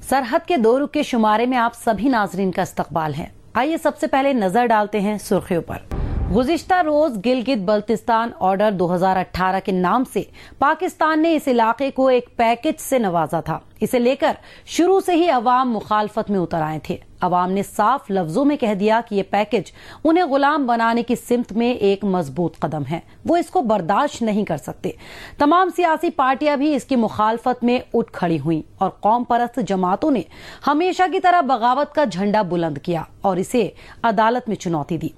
सरहद के दो रुख के शुमारे में आप सभी नाजरीन का इस्तकबाल है। आइए सबसे पहले नजर डालते हैं सुर्खियों पर। गुज़िश्ता रोज गिलगित बल्तिस्तान ऑर्डर 2018 के नाम से पाकिस्तान ने इस इलाके को एक पैकेज से नवाजा था। इसे लेकर शुरू से ही अवाम मुखालफत में उतर आए थे। अवाम ने साफ लफ्जों में कह दिया कि ये पैकेज उन्हें गुलाम बनाने की सिमत में एक मजबूत कदम है, वो इसको बर्दाश्त नहीं कर सकते। तमाम सियासी पार्टियां भी इसकी मुखालफत में उठ खड़ी हुई और कौम परस्त जमातों ने हमेशा की तरह बगावत का झंडा बुलंद किया और इसे अदालत में चुनौती दी।